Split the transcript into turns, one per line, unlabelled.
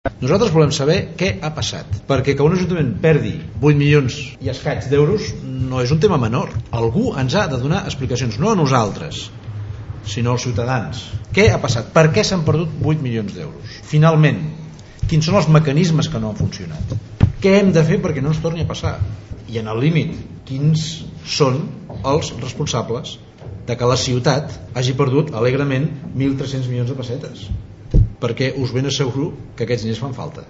Nosaltres volem saber què ha passat, perquè que un ajuntament perdi 8 milions i escaig d'euros no és un tema menor. Algú ens ha de donar explicacions, no a nosaltres, sinó als ciutadans. Què ha passat? Per què s'han perdut 8 milions d'euros? Finalment, quins són els mecanismes que no han funcionat? Què hem de fer perquè no ens torni a passar? I en el límit, quins són els responsables de que la ciutat hagi perdut alegrement 1.300 milions de pessetes? Perquè us ben asseguro que aquests diners fan falta.